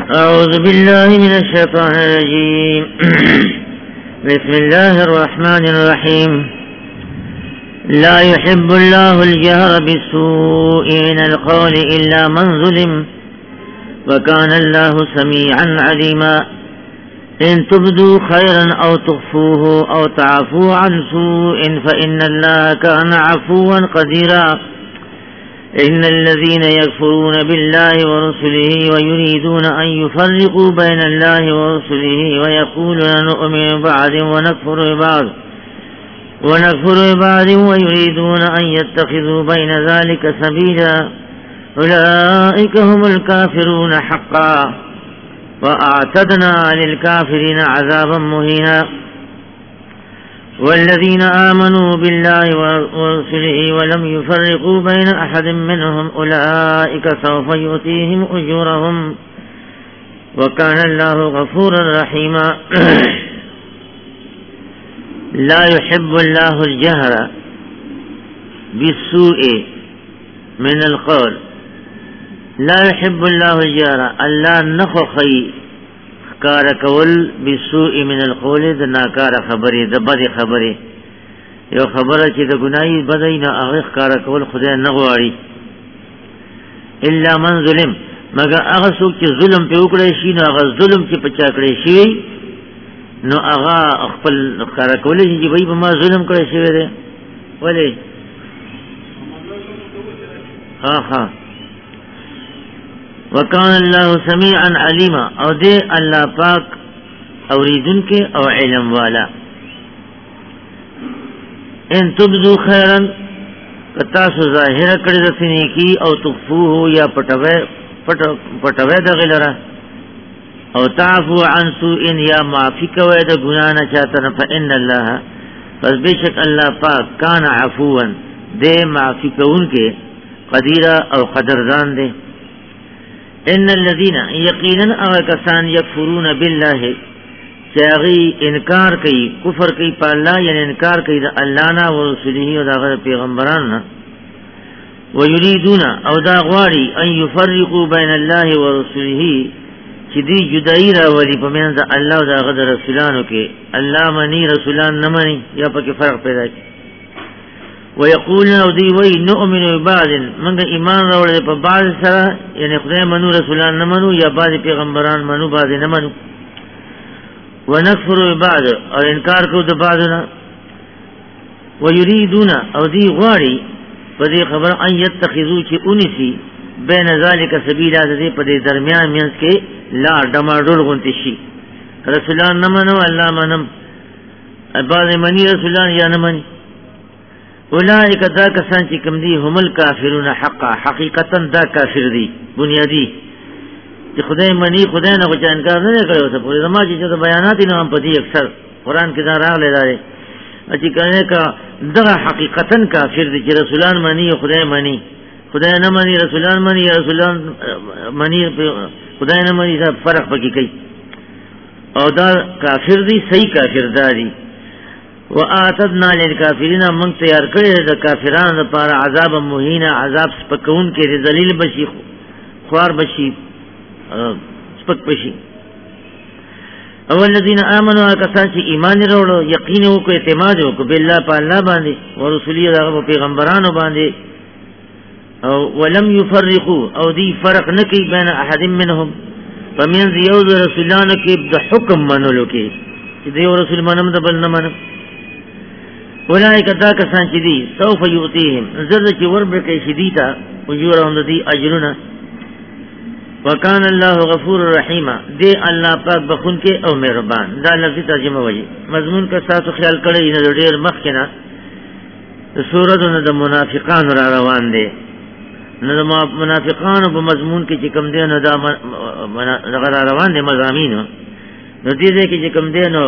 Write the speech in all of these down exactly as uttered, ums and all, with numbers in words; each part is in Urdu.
أعوذ بالله من الشيطان الرجيم. بسم الله الرحمن الرحيم. لا يحب الله الجهر بالسوء من القول إلا من ظلم وكان الله سميعا عليما. إن تبدوا خيرا أو تخفوه أو تعفوا عن سوء فإن الله كان عفوا قديرا. إن الذين يكفرون بالله ورسله ويريدون أن يفرقوا بين الله ورسله ويقولون نؤمن ببعض ونكفر ببعض ونكفر ببعض ويريدون أن يتخذوا بين ذلك سبيلا أولئك هم الكافرون حقا وأعتدنا للكافرين عذابا مهينا. والذين آمنوا بالله ورسله ولم يفرقوا بين أحد منهم أولئك سوف يؤتيهم أجورهم وكان الله غفورا رحيما. لا يحب الله الجهر بالسوء من القول. لا يحب الله الجهر الله نخخي کار کول بسوء من القول د ناکار خبرې د بد خبرې یو خبره چې د ګناي بدای نه هغه کار کول خدای نه غواړي. الا من ظلم مگر هغه څوک چې ظلم په وکړي شي نو هغه ظلم چې پچا کړی شي نو هغه خپل کار کول چې وای په ما ظلم کړی شي دی ولې ها ها وکان الله سمیعا علیما او دې الله پاک اوریدونکو او علم والا. ان تبدو خیرا کتا سو ظاهر کړی د نیکی او تخفوه یا پټوي پټوي د غلره او تعفو عن سوء یا معفی کوي د ګنا نه چاته فإن الله پس بشک الله پاک کان عفوا دې معفی کوونکې قدیر او قدردان دې. ان الذين يقينا اكسان يكفرون بالله چاغي انکار کوي کفر کوي په الله یعنی انکار کوي د الله نه او رسوله او د پیغمبرانو ويريدون او دا غواړي ان يفرقوا بين الله ورسوله چې دی جدای را ولي په منځ الله او د رسولانو کې الله مني رسولان نه مني یا په کې فرق پیدا شي. ويقولون او دی وی نؤمن ببعض منګه ایمان راوړل په بعض سره یعنی خدای منو رسولان نه منو یا بعض پیغمبران منو بعض نه منو. ونكفر ببعض او انکار کو د بعضنا. ويريدون او دی غواړي په دې خبر ان يتخذوا چې اونسي بین ذلک سبیلا دې په دې درمیان مینس کې لا ډماډول غونتی شي رسولان نه منو الله منم بعض منی رسولان یا نه مني. اولئک دا کسان چې کوم دي هم الکافرون حقا حقیقتا دا کافر دي بنیادی چې خدای منی خدای نه غوښتل انکار نه کړو ته په زما چې د بیانات نه هم پدې اکثر قران کې دا راغلي دی چې کنه کا دا حقیقتا کافر دي چې رسولان منی خدای منی خدای نه منی رسولان منی رسولان منی خدای نه منی دا فرق پکې کوي او دا کافر دي صحیح کافر دي. وآتدنا للکافرین من تیار کړی د کافرانو لپاره عذاب مهینا عذاب سپکون کې ذلیل بشي خوار بشي سپک بشي. اول الذين امنوا کسان چې ایمان وروړو یقین وکړو اعتماد وکړو بالله په الله باندې او رسولي د پیغمبرانو باندې او ولم يفرقوا او دی فرق نکي بین احد منهم فمن یو رسولانو کې د حکم منلو کې چې دی رسول منم د بل نه منم. اولئک دا کسان چې دي سوف یؤتیهم زرد چې وربکې شدیدا اجورهم دي اجرنا وکان الله غفور رحیم دی الله پاک بخون کې او مهربان. دا لفظي ترجمه وایي مضمون کا تاسو خیال کړئ نه ډېر مخ کې نه د سورۃ د منافقان را روان دي نو د منافقانو په مضمون کې چې کوم دی نو دا را روان دي مضامین نو دې دې کې چې کوم دی نو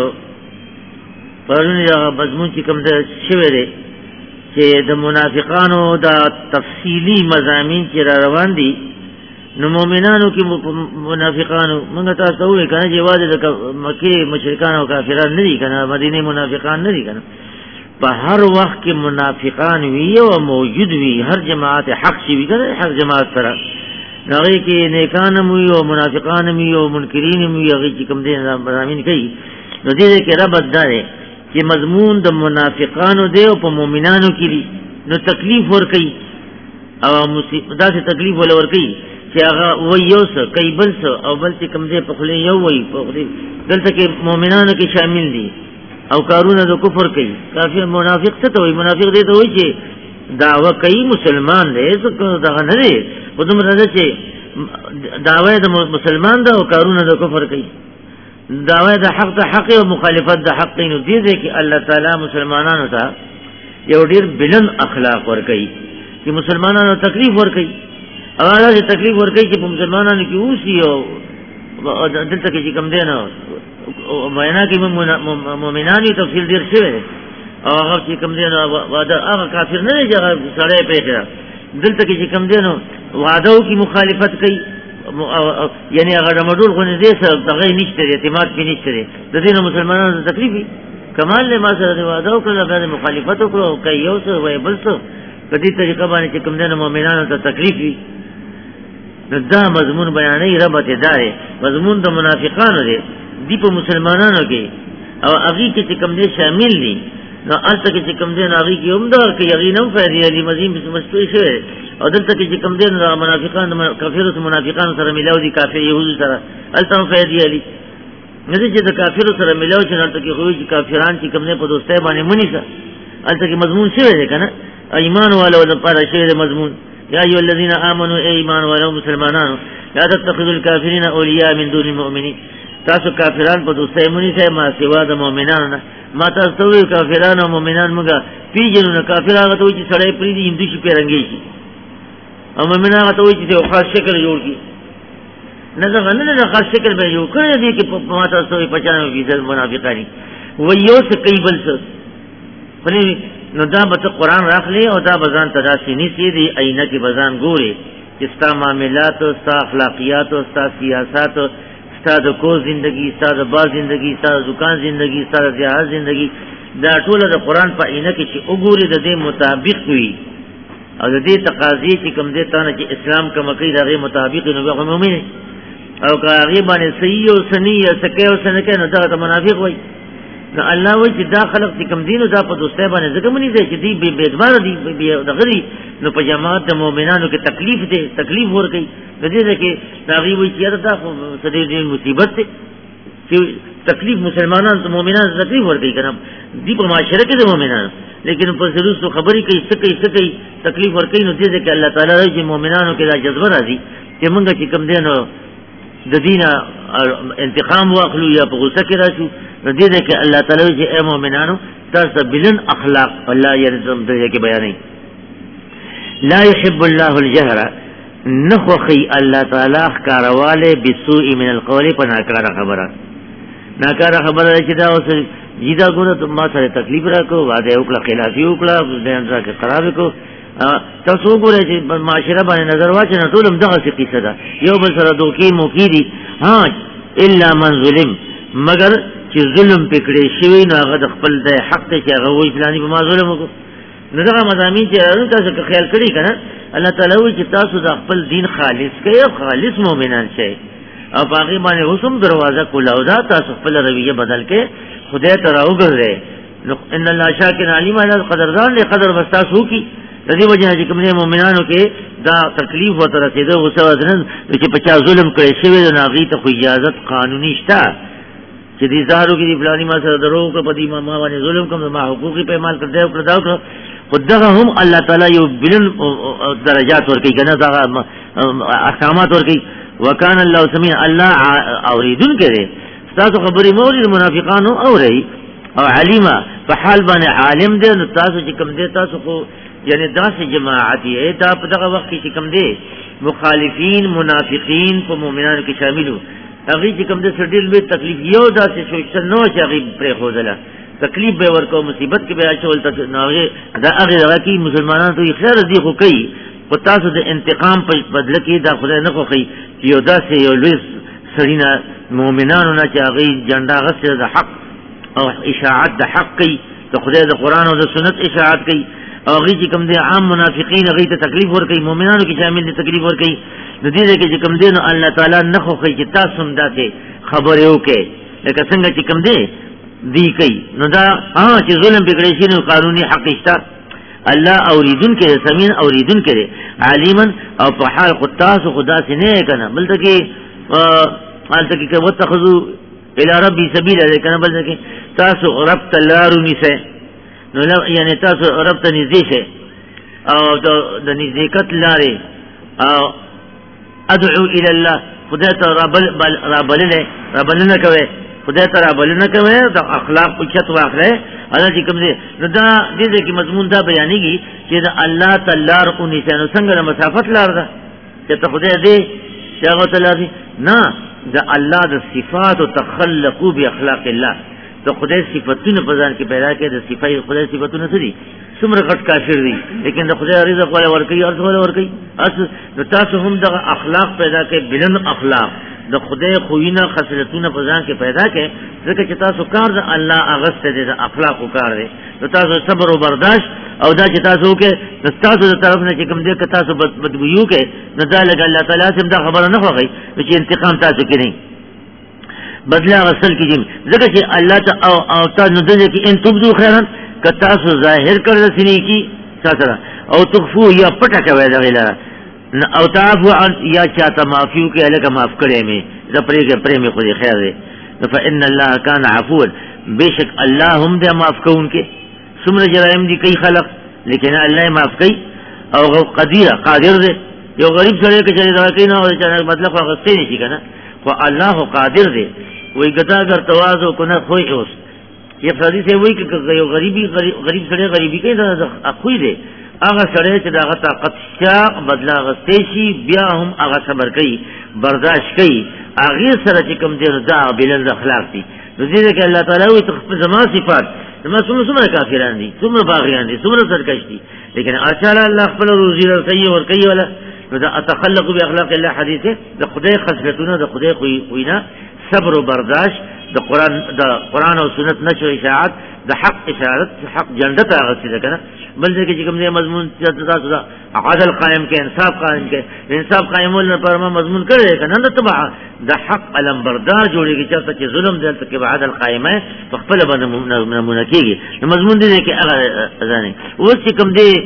پرونه دا مضمون چې کوم ده شوی دی چې د منافقانو دا تفصیلی مضامین چې را روان دي نو مؤمنانو کې منافقانو موږ تاسو وایو کنه چې واده د مکه مشرکان او کافران نه دي کنه مدینه منافقان نه دي کنه په هر وخت کې منافقان وی او موجود وی هر جماعت حق شي وی کنه حق جماعت سره هغه کې نیکان مو او منافقان مو او منکرین مو هغه چې کوم دي مضامین کوي. نو دې کې رب داره چې مضمون د منافقانو دی او په مؤمنانو کې دي، نو تکلیف ور کوي او مصیبت دا څه تکلیف ول ور کوي چې هغه و یو څه کوي بل څه او بل چې کوم دي په خله یو وي په دلته کې مؤمنانو کې شامل دي او کارونه د کفر کوي. کافر منافق څه ته وي؟ منافق دې ته وایي چې دعوه کوي مسلمان دی، څه دغه نه دی په دومره ده چې دعوه د مسلمان ده او کارونه د کفر کوي. دعوه د حق ته حق او مخالفت د حق نو دې دې کې الله تعالی مسلمانانو ته یو ډیر بلند اخلاق ور کوي چې مسلمانانو تکلیف ور کوي او هغه تکلیف ور کوي چې په مسلمانانو کې اوسي او دلته کې کوم دی نو معنا کې مؤمنانو تفصیل ډیر شوی او هغه چې کوم دی نو وعده هغه کافر نه دی چې سړی پیدا دلته کې کوم دی نو وعده او کی مخالفت کوي یعنی هغه د مډول غو نه دي سره دغه نشته اعتماد کې نشته د دې مسلمانانو تکلیف کمال له ما سره وعده او کله به مخالفت وکړو کوي یو څه وای بل څه کدي طریقه باندې چې کوم دی مؤمنانو ته تکلیف وي. دا مضمون بیانې رب ته داري مضمون د منافقانو دی دی په مسلمانانو کې او هغه کې چې کوم دی شامل دي نو البته کې چې کوم دی هغه کې هم دا کې یقینم فائدې علی مزین مستوي شوی او دلته کې چې کوم دی منافقان کافرو منافقان سره ملاو دي کافر يهود سره البته فائدې علی نه دي چې د کافرو سره ملاو چې البته کې خو چې کافران چې کوم نه په دوستۍ باندې مونږ البته کې مضمون شوی دی کنه ایمان والو د پاره شوی دی مضمون یا ایو الذین آمنوا ای ایمان والو مسلمانانو لا تتخذوا الکافرین اولیاء من دون المؤمنین تاسو کافران په دوستۍ مونږ سره ما سوا د مؤمنانو نه ما تاسو وی کافرانو او مؤمنان موږ پیژنو نه کافر هغه ته چې سړی پری دي هندو شي پیرنګي شي او مؤمن هغه ته چې یو خاص شکل جوړ کی نه ځغه نه نه خاص شکل به یو کړی دی چې په ما تاسو یې پچانو فیصد منافقانی و یو څه کوي بل څه پرې نو دا به قرآن راخلی او دا بزان تداسي نسی دی اینه کې بزان ګوري چې ستا معاملات او ستا اخلاقیات او ستا سیاست ستا د کو زندگی ستا د با زندگی ستا د دکان زندگی ستا د جهاز زندگی دا ټول د قرآن په اینه کې چې وګوري د دې مطابق وي او د دې تقاضی چې کوم دې تانه چې اسلام کوم کوي دغه مطابق نو به مؤمن او که هغه باندې صحیح او سنی او سکه او سنکه نو دا منافق وي. نو الله وایي چې دا خلق چې کوم دین او دا په دوستۍ باندې ځکه مونږ دي چې دی به بدوار دي دغه نو په جماعت د مؤمنانو کې تکلیف دي تکلیف ور کوي د دې کې دا وی وي چې دا خو سړي دې مصیبت ده چې تکلیف مسلمانانو ته مؤمنانو تکلیف ور کوي کنه دی په معاشره کې د مؤمنانو لیکن په ضرورت خو خبرې کوي څه کوي څه کوي تکلیف ور کوي نو دې کې الله تعالی راځي مؤمنانو کې دا جذبه راځي چې مونږ چې کوم دین د دینه انتقام واخلو یا په غوسه کې راشو نو دې دې کې الله تعالی چې اے مؤمنانو تاسو بلن اخلاق الله يرزم دې کې بیانې لا يحب الله الجهر نخخي الله تعالی کارواله بسوء من القول په ناکاره خبره ناکاره خبره چې دا اوس جیدا ګوره ته ما سره تکلیف راکو واده وکړه خلافي وکړه ځان راکه خراب کو تاسو وګورئ چې معاشره باندې نظر واچو نه ټول دغه څه قصه ده یو بل سره دوکي موکيدي ها الا من ظلم مگر چې ظلم پکړې شوی نو هغه د خپل د حق ته چې هغه وی فلاني په ما ظلم وکړو نو دغه مضامین چې تاسو که خیال کړی کنه الله تعالی وی چې تاسو د خپل دین خالص کړئ او خالص مؤمنان شئ او باقي باندې حسم دروازه کولاو دا تاسو خپل رویه بدل کې خدای ته راوګرځئ نو ان الله شاکر علیم علی قدردان له قدر واستاسو کی د دې وجه چې کوم مؤمنانو کې دا تکلیف وته رسیدو او څه وزن چې په چا ظلم کړی شوی د ناغي ته خو اجازه قانوني شته چې دې زارو کې دی فلاني ما سره درو کو پدی ما ما باندې ظلم کوم ما حقوقي په مال کړو کړو دا کړو خدغه هم الله تعالی یو بلن درجات ورکړي کنه دا احکامات ورکړي وکانه الله سميع الله اوریدون کړي تاسو خبرې موري منافقانو اوري او علیما په حال باندې عالم دې تاسو چې کوم دې تاسو خو یعنی داسې جماعت یې دا په دغه وخت کې کوم دي مخالفین منافقین په مؤمنانو کې شاملو هغه چې کوم دې سړي له تکلیف یو داسې شو چې نو چې هغه پرې خوذله تکلیف به ورکو مصیبت کې به اچول ته نوغه دا هغه هغه کې مسلمانانو ته اخلاص دي خو کوي په تاسو د انتقام په بدله کې دا خدای نه خوخي چې یو داسې یو لوی سړینا مؤمنانو نه چې هغه جنډا غسه د حق او اشاعت د حق کوي د خدای د قران او د سنت اشاعت کوي او هغه چې کوم دي عام منافقین هغه ته تکلیف ور کوي مؤمنانو کې شامل دي تکلیف ور کوي نو دې کې چې کوم دین الله تعالی نه خو چې تاسو هم داسې خبرې وکړي لکه څنګه چې کوم دی دی کوي نو دا ها چې ظلم بګړې شي نو قانوني حق شته الله اوریدون کې سمین اوریدون کې علیمن او په حال قطاس خدا سے نه کنه بلته کې حالته کې وتخذو الى ربي سبيلا کنه بلته کې تاسو رب تلارو نيسه نو یعنی تاسو رب ته نږدې شئ او د نزدېکت لارې او ادعو الى الله خدای ته رابلنه رابلنه کوي خدای ته رابلنه کوي د اخلاق په چت واخله الله چې کوم دي نو دا دې کې مضمون دا بیانېږي چې د الله تعالی رکو نشانو څنګه مسافت لار ده چې ته خدای دې چې هغه تعالی نه د الله د صفات او تخلقوا باخلاق الله د خدای صفاتونه په ځان کې پیدا کړي د صفای خدای صفاتونه څه دي څومره غټ کافر دي لیکن د خدای رزق ولا ورکي ارز ولا ورکي اس د تاسو هم د اخلاق پیدا کړي بلند اخلاق د خدای خوینه خصلتونه په ځان کې پیدا کړي ځکه چې تاسو کار د الله اغسته دي د اخلاق او کار دي د تاسو صبر او برداشت او دا چې تاسو کې د تاسو د طرف نه چې کوم دې که تاسو بدګویو کې نه دا لګ الله تعالی سم دا خبره نه خوږي چې انتقام تاسو کې نه بدلا غسل کیږي ځکه چې الله ته او او تاسو نه دي کې ان تبدو خیرا که تاسو ظاهر کړل سني کی ساتره او تخفو یا پټه کوي دا غیلا او تعفو عن یا چاته معفو کې الګه معاف کړي مې دا پرېګه پرې مې خو دې خیر دی فإن الله كان عفوا بشک الله هم دې معاف کوونکې څومره جرایم دي کوي خلق لیکن الله معاف کوي او قدیر قادر دی یو غریب سره کې چې دا کوي نو چې مطلب هغه ستې نشي کنه خو الله قادر دی وای ګټا ګر تواضع کو نه خوې اوس یو فرضي سي وای چې یو غریبي غریب سره غریبي کوي دا اخوي دی هغه سره چې دا طاقت شاق بدلا غستې شي بیا هم هغه صبر کوي برداشت کوي هغه سره چې کوم دی دا بلند اخلاق دي نو دې کې الله تعالی وي تخفي زما صفات زما څومره څومره کافران دي څومره باغیان دي څومره سرکش دي لیکن اشاره الله خپل روزي ورکوي ورکوي ولا نو دا اتخلق باخلاق الله حدیثه د خدای خصلتونه د خدای خوینه صبر او برداشت د قران د قران او سنت نشو اشاعت د حق اشارت حق جنت هغه څه کنه بل دې چې کوم دې مضمون تاسو دا عدل قائم کې انصاف قائم کې انصاف قائمول نه پر مضمون کړی کنه د تبع د حق علم بردار جوړیږي چې ظلم دلته کې عدل قائمه په خپل باندې نمونه کېږي مضمون دې کې هغه ځانې اوس چې کوم دې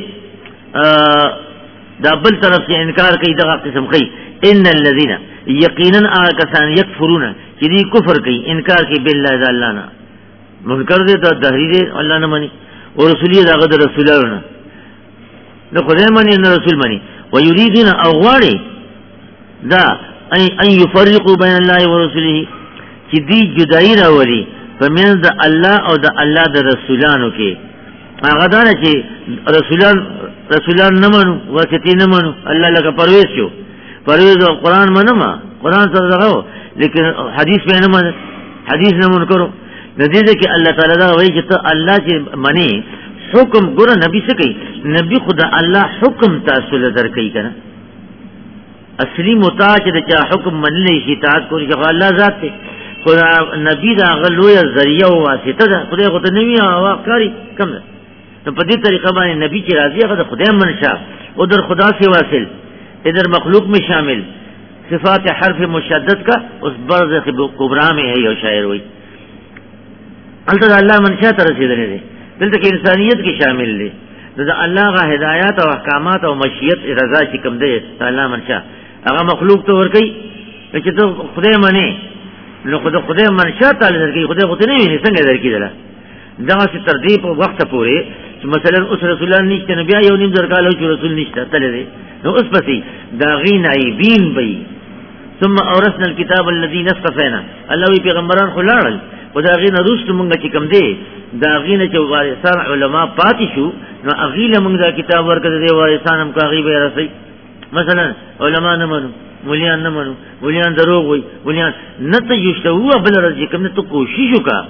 دا بل طرف سے انکار کوي دغه قسم کوي ان الذين یقینا اکسان یکفرون چې دې کفر کوي انکار کوي بالله ذا الله نه منکر دې ته تحریر الله نه مانی او رسول یې دغه رسولانه نو خدای مانی نه رسول مانی ويريدون اغواړي دا اي ان يفرقوا بين الله ورسوله چې دې جدای راولي پمن د الله او د الله د رسولانو کې هغه دا چې رسولان رسولان نه منو واسطي نه منو الله لکه پرويز شو پرويز قرآن منما قرآن سره دغه لیکن حدیث به نه من حدیث نه من کرو د دې کې الله تعالی دا وایي چې ته الله چې منی حکم ګره نبی څه کوي نبی خدا الله حکم تاسو له در کوي کنه اصلي متاع چې دا حکم منلې شي اطاعت کوي چې الله ذات ته خدا نبی دا غلوې ذریعہ او واسطه ده خدای خو ته نوی او کاری کم ده نو په دې طریقه باندې نبی چې راضي هغه خدای منشا او در خدا سے واصل ادھر مخلوق میں شامل صفات حرف مشدد کا اس برزخ کبرا میں ہے یو شاعر ہوئی البتہ اللہ منشا ته رسیدلې دي دلته کې انسانیت کې شامل دي دا الله غا هدایت او احکامات او مشیت رضا چې کوم دی الله منشا هغه مخلوق ته ور کوي چې ته خدای منی نو خدای خدای منشا تعالی درکې خدای خدای نه ویني څنګه درکې دله دا چې تر دې په وخت پورې چې مثلا اوس رسولان نشته نبی یو نیم درکاله چې رسول نشته تللی نو اوس پسې دا غین ایبین بی ثم اورثنا الكتاب الذي اصطفينا الله وی پیغمبران خلاړل خدا غین رست مونږ چې کوم دی دا غین چې وارثان علما پاتې شو نو اغیله مونږ دا کتاب ورکړه دی وارثان هم کاغي به رسي مثلا علما نه منو مولیان نه منو مولیان دروغ وي مولیان نه ته یشته هو بل رځي کوم ته کوشش وکړه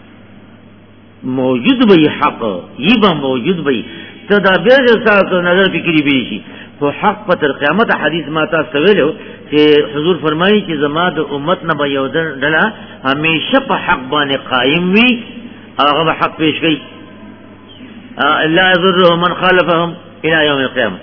موجود به حق یبا موجود به ته دا به تاسو نظر فکری به شي خو حق په تر قیامت حدیث ما تاسو ویلو چې حضور فرمایي چې زما د امت نه به یو ډله همیشه په حق باندې قائم وي هغه به حق پیش کوي لا يضر من خالفهم الى يوم القيامه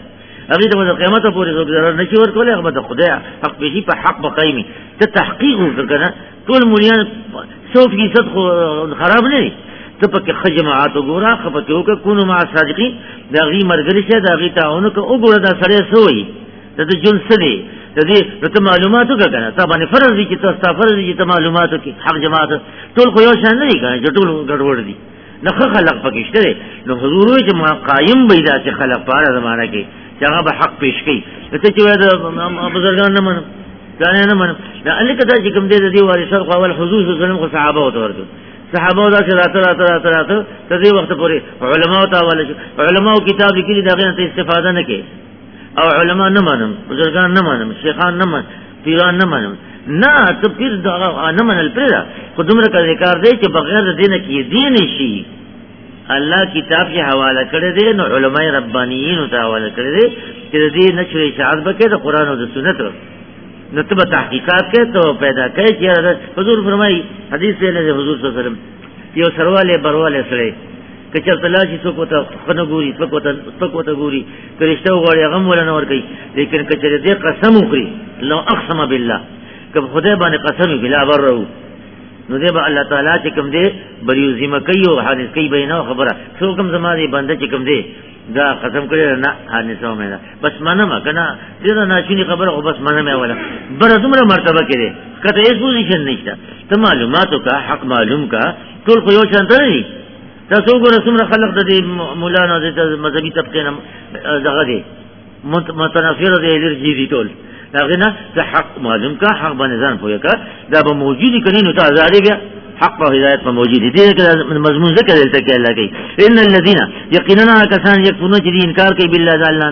هغه د قیامت پورې ضرر نشي ورکول، هغه د خدای حق به په حق بقایمي ته تحقیق وکړه. ټول مليان سو فیصد خراب نه دي، ته پکې خجماعات وګوره، خپکه وکړه کونو مع صادقین، دا غي مرګري شه، دا غي تعاون کو وګوره، دا سړی سوې د دې جون سړي د دې ته معلوماتو کنه، ته باندې فرض دي چې تاسو فرض دي چې معلوماتو کې حق جماعت ټول خو یو شان نه دي کنه، ټول ګډوډ دي، نه خلق پکې شته. نو حضور وي چې ما قائم بيدا چې خلق په اړه زمانہ کې چې هغه به حق پیش کړي. ته چې وای د بزرګان نه منم ځان نه منم، دا الکه دا چې کوم دې د دې وارث خو اول حضور صلی الله علیه وسلم خو صحابه او ورته صحابه دا چې راته راته راته راته تر دې وخت پورې علماء ته حواله شو، علماء کتاب لیکلي دا غي ته استفاده نه کوي، او علماء نه منم، بزرګان نه منم، شیخان نه منم، پیران نه منم، نه ته پیر دا نه منل پرې خو دومره کار دی چې بغیر د دینه کې دین شي. الله کتاب کې حواله کړی دی، نو علماء ربانیین ته حواله کړی دی چې د دې نشر اشاعت وکړي د قران او د سنت، نو ته به تحقیقات کې ته پیدا کوي چې حضور فرمایي حدیث دی له حضور صلی الله علیه وسلم یو سرواله برواله سره کچر تلاشي څوک ته خنه ګوري، څوک ته څوک ته ګوري، کرشته وغوړي غم ولا نه ور کوي، لیکن کچر دې قسم وکړي لو اقسم بالله کله خدای باندې قسم بلا برو، نو دې به الله تعالی چې کوم دې بریو ذمہ کوي او حادث کوي بینه خبره څو کوم زمادي بنده چې کوم دې دا قسم کړی نه حادثه مې ده بس منم کنه دې نه شي خبره او بس منم ولا بر دومره مرتبه کړي کته هیڅ پوزیشن نشته، ته معلوماتو کا حق معلوم کا ټول خو یو شان دی. تاسو ګورئ څومره خلق د دې مولانا د مذهبي طبقه نه دغه دي متنافر دي الرجی دي ټول داغه نه د حق معلوم کا حق باندې ځان پوهه کا دا به موجودی کړي نو ته ازادي بیا حق او هدایت په موجودی دي کې مضمون ذکر دلته کې الله کوي ان الذين يقيننا كسان يكفرون چې انکار کوي بالله تعالی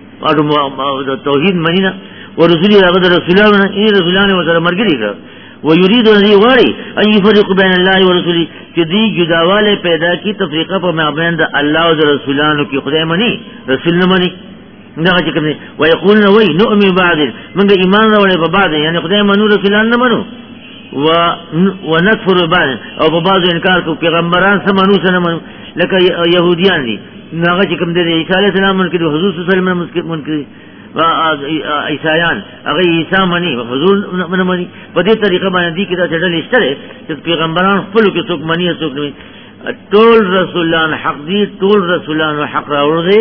او توحید منینا ورسولي هغه رسولانه ان رسولانه وسره مرګري کړ ويريد ان يغاري ان يفرق بين الله ورسوله چې دی جداواله پیدا کی تفریقه په مابین د الله او رسولانو کې خدای منی رسول نه منی دا چې کوم ويقولون وي نؤمن بعض من ایمان راوړي په بعض یعنی خدای منو رسولان نه منو و ونكفر بعض او په بعض انکار کو پیغمبران سم منو سره منو لکه يهوديان دي هغه چې کوم د عیسی علیه السلام منکر حضور صلی الله علیه وسلم منکر و عیسایان هغه عیسی منی حضور نه منی په دې طریقه باندې دي کې دا ډول اشتره چې پیغمبران خپل کې څوک منی څوک نه ټول رسولان حق دي، ټول رسولان حق راوړي،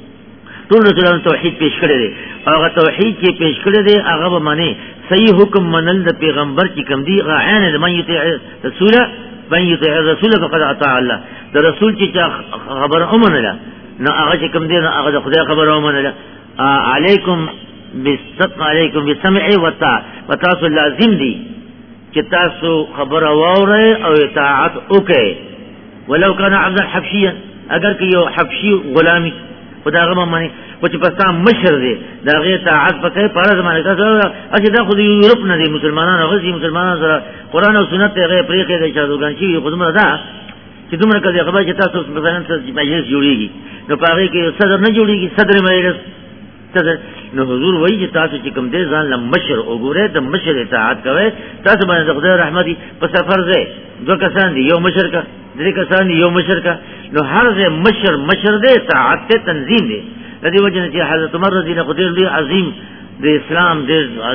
ټول رسولان توحید پیش کړی دی، هغه توحید چې پیش کړی دی هغه به معنی صحیح حکم منل د پیغمبر چې کوم دی غاعن د من یطیع رسول من یطیع الرسول فقد اطاع الله، د رسول چې خبر اومنه نه هغه چې کوم دی هغه د خدای خبر اومنه. علیکم بالصدق علیکم بالسمع والطاعه، وتاسو لازم دی چې تاسو خبر واورئ او اطاعت وکئ ولو كان عبدا حبشيا، اگر که یو حبشي غلامی خدای غو مانی او چې پستا مشر دی دا غي اطاعت پکې پاره زمانه تاسو اچې دا خو یورپ نه دي مسلمانانو غوږی مسلمانانو سره قران او سنت ته پرې کې د شادوګان شي خدمت ده چې دومره کله خبره چې تاسو مثلا مجلس جوړیږي نو پاره کې صدر نه جوړیږي، صدر مجلس صدر نو حضور وایي چې تاسو چې کوم دې ځان له مشر وګوره د مشر اطاعت کوئ، تاسو باندې خدای رحمتي په سفر ځای دو کسان دي یو مشر کا درې کسان دي یو مشر کا نو هر ځای مشر مشر دې اطاعت ته تنظیم دي. د دې وجه چې حضرت عمر رضی الله عنه دې عظیم د اسلام دې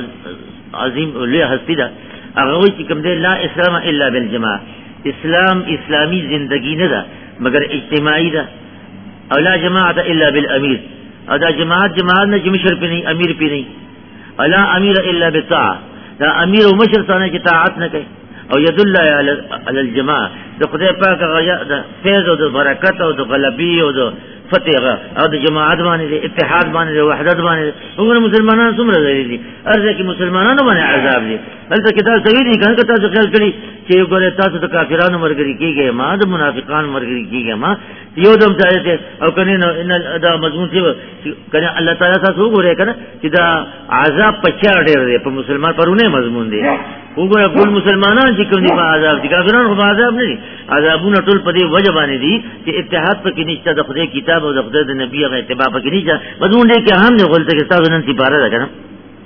عظیم له هستی ده هغه وایي چې کوم دې لا اسلام الا بالجماعه، اسلام اسلامی زندگی نه ده مگر اجتماعي ده، او لا جماعت الا بالامیر، او دا جماعت جماعت نه چې مشر پې نه امیر پې نه، الا امیر الا بالطاعه، دا امیر او مشر څنګه چې طاعت نه کوي او يدل على الجماعه د خدای پاک غیا د فیض او د برکت او د غلبي او د فتح او د جماعت باندې اتحاد باندې وحدت باندې وګوره مسلمانانو څومره دي ارزه کې مسلمانانو باندې عذاب دي هلته کې تاسو وی دي کنه تاسو خیال کړی چې ګوره تاسو د کافرانو مرګري کیږي ما د منافقانو مرګري کیږي ما یو دم ځای او کنه ان دا مضمون چې کنه الله تعالی تاسو وګوره کنه چې دا عذاب په چا ډېر دی په مسلمان پرونه مضمون دی وګوره ټول مسلمانان چې کوم دي په عذاب دي کافرانو په عذاب نه دي، عذابونه ټول په دې وجه باندې دي چې اتحاد پکې نشته د خدای کتاب او د خدای د نبی غو اتباع پکې نشته، مضمون دې کې هم نه غلطه کې تاسو نن سپاره ده کنه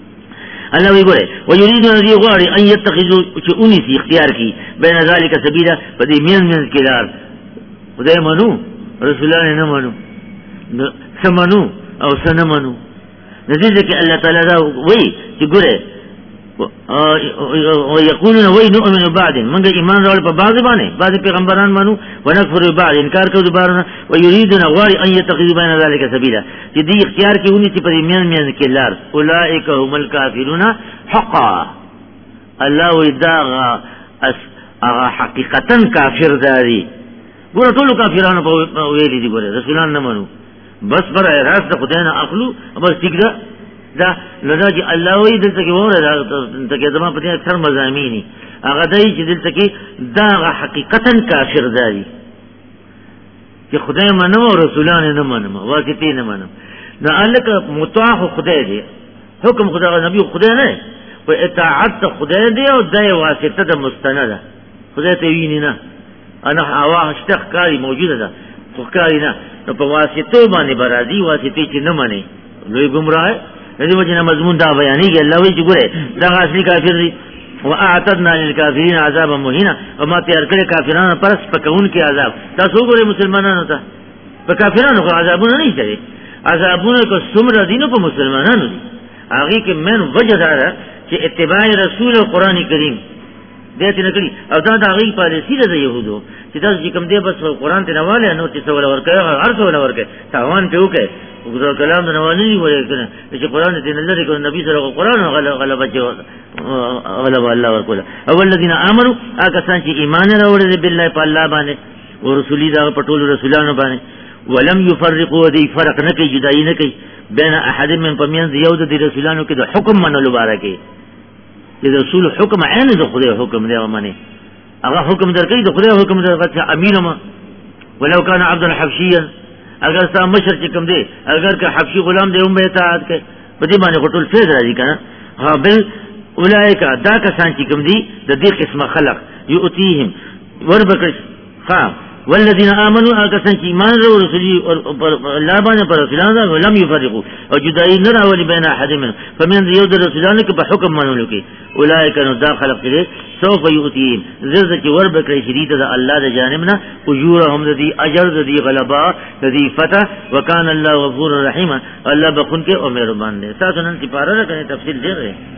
الله وی ګوره ويريد ان يغاري ان يتخذوا چې انسي اختیار کی بین ذلک سبیلا په دې مين مين کې لار خدای منو رسولان نه منو سمنو او سنمنو نزيد کې الله تعالی دا وایي چې ګوره او یقولون وای نؤمن بعد موږ ایمان راوړ په بعض باندې بعض پیغمبران مانو ونکفر بعد انکار کوو د بارونه ويريدون غوار ان يتخذوا بين ذلك سبيلا چې دې اختیار کې ونی چې په میان میان کې لار اولئک هم الکافرون حقا الله ودا هغه حقیقتا کافر داري ګوره ټول کافرانو په ویلي دي ګوره رسولان نه مانو بس پر راز د خدای نه اخلو بس ټیک ده دا لږه الله وی دلته کې وره دلته کې زما په دې اکثر مزامینی هغه دای چې دلته کې دا حقیقتا کافر دی چې خدای منو او رسولان نه منو واسطه نه منو دا الک مطاع خدای دی حکم خدای نبی خدای نه او اطاعت خدای دی او دای واسطه د مستنده خدای ته ویني نه انا هوا اشتخ کاری موجوده ده خو کاری نه نو په واسطه باندې برازي واسطه چې نه مني لوی گمراه دې وجه مضمون دا بیانېږي الله وی چې ګوره دا اصلي کافر دي واعتدنا للكافرين عذابا مهينا وما تیار کړی کافرانو پر سپکون کې عذاب تاسو ګوره مسلمانانو ته په کافرانو کو عذابونه نه شته عذابونه کو څومره دینو په مسلمانانو دي هغه کې من وجه دا چې اتباع رسول او قران کریم دې ته نکړي او دا د هغه پالیسي ده يهودو چې تاسو چې کوم دې بس قران ته نواله نو چې څول ورکه هر څول ورکه تاوان ته وکړي وګړو کلام د نوالي وایي کنه چې قران دې نه لري کو نبی سره قران غلبه چې غلبه الله ورکوله اول الذين امنوا هغه څنګه چې ایمان راوړل بالله په الله باندې او رسولي دا په ټول رسولانو باندې ولم يفرقوا دې فرق نه کوي جدای نه کوي بین احد من پمین یو د رسولانو کې د حکم منلو بارکه چې رسول حکم عین د خدای حکم دی ومنه هغه حکم درکې د خدای حکم درکې امیر ما ولو كان عبد الحبشيا اگر سا مشر چې کوم دی اگر که حبشي غلام دی هم به اطاعت کوي په دې باندې ټول فیض راځي کنه ها بل اولئک دا کسان چې کوم دي د دې قسمه خلق یؤتیهم وربکش خام والذین آمنوا هغه کسان چې ایمان لري رسولي او الله باندې پر رسولانو ولم يفرقوا او جدای نه راولي بین احد من فمن یو د رسولانو کې په حکم منلو کې اولئک نو دا خلق دي سوف یؤتیهم زرد چې وربکړي شدید د الله د جانبنا اجورهم ذی اجر ذی غلبا ذی فتح وکانه الله غفور رحیم الله بخون کې او مهربان دی تاسو نن چې پاره راکنه تفصیل دی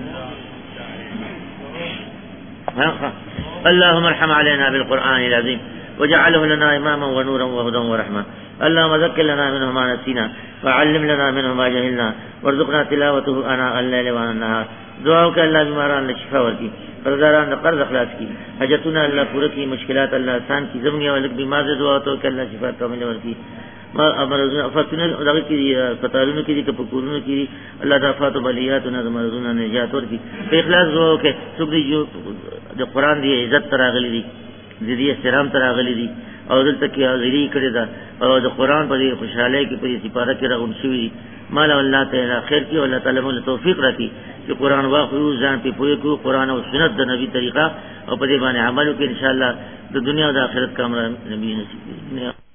اللهم ارحم علينا بالقرآن العظيم وجعله لنا إماما ونورا وهدى ورحمة اللهم ذكر لنا منه ما نسينا وعلم لنا منه ما جهلنا وارزقنا تلاوته آناء الليل وآناء النهار دعاؤك الله بیماران لشفاء ورکی قرضداران قرض اخلاص کی حاجتنا اللہ پورا کی مشکلات اللہ آسان کی زمین والک بیمار سے دعا تو کہ اللہ شفاء کامل ورکی ما امرزنا فتنه دغه کې پتالونو کې د پکورونو کې الله د افات او بلیات او مرزونه نجات ورکی په اخلاص وو کې څوک دی جو د قران دی عزت تراغلی دی د دې احترام تراغلی دی او دلته کې حاضری کړی دا او د قران په خوشاله کې په سپاره کې راغون شوی مال الله تعالی خیر کې الله تعالی موږ توفیق راکړي چې قران واخلو ځان په پوهه کو قران او سنت د نبی طریقه او په دې باندې عمل وکړي ان شاء الله د دنیا او د آخرت کامران نبی نصیب